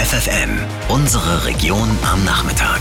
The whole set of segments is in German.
FFN, unsere Region am Nachmittag.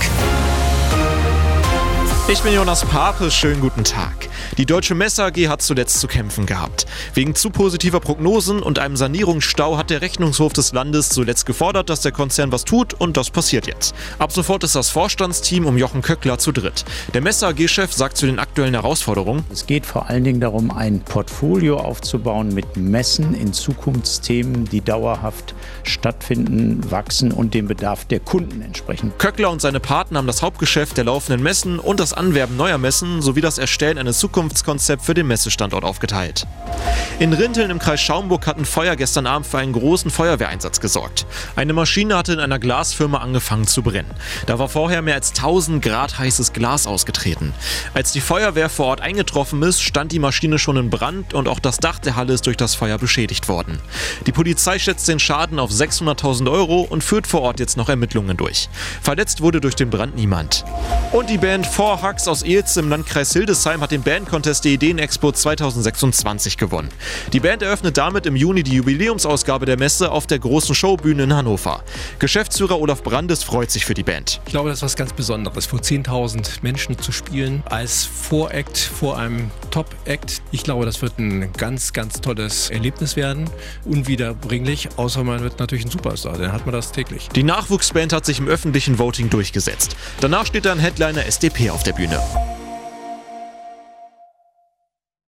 Ich bin Jonas Pape, schönen guten Tag. Die Deutsche Messe AG hat zuletzt zu kämpfen gehabt. Wegen zu positiver Prognosen und einem Sanierungsstau hat der Rechnungshof des Landes zuletzt gefordert, dass der Konzern was tut, und das passiert jetzt. Ab sofort ist das Vorstandsteam um Jochen Köckler zu dritt. Der Messe AG-Chef sagt zu den aktuellen Herausforderungen: Es geht vor allen Dingen darum, ein Portfolio aufzubauen mit Messen in Zukunftsthemen, die dauerhaft stattfinden, wachsen und dem Bedarf der Kunden entsprechen. Köckler und seine Partner haben das Hauptgeschäft der laufenden Messen und das Anwerben neuer Messen sowie das Erstellen eines Zukunftskonzepts für den Messestandort aufgeteilt. In Rinteln im Kreis Schaumburg hat ein Feuer gestern Abend für einen großen Feuerwehreinsatz gesorgt. Eine Maschine hatte in einer Glasfirma angefangen zu brennen. Da war vorher mehr als 1000 Grad heißes Glas ausgetreten. Als die Feuerwehr vor Ort eingetroffen ist, stand die Maschine schon in Brand und auch das Dach der Halle ist durch das Feuer beschädigt worden. Die Polizei schätzt den Schaden auf 600.000 € und führt vor Ort jetzt noch Ermittlungen durch. Verletzt wurde durch den Brand niemand. Und die Band Four Hugs aus Eels im Landkreis Hildesheim hat den Bandcontest der Ideenexpo 2026 gewonnen. Die Band eröffnet damit im Juni die Jubiläumsausgabe der Messe auf der großen Showbühne in Hannover. Geschäftsführer Olaf Brandes freut sich für die Band. Ich glaube, das ist was ganz Besonderes, vor 10.000 Menschen zu spielen, als Voract vor einem Top-Act. Ich glaube, das wird ein ganz, ganz tolles Erlebnis werden, unwiederbringlich, außer man wird natürlich ein Superstar, dann hat man das täglich. Die Nachwuchsband hat sich im öffentlichen Voting durchgesetzt. Danach steht dann Headliner SDP auf der Bühne.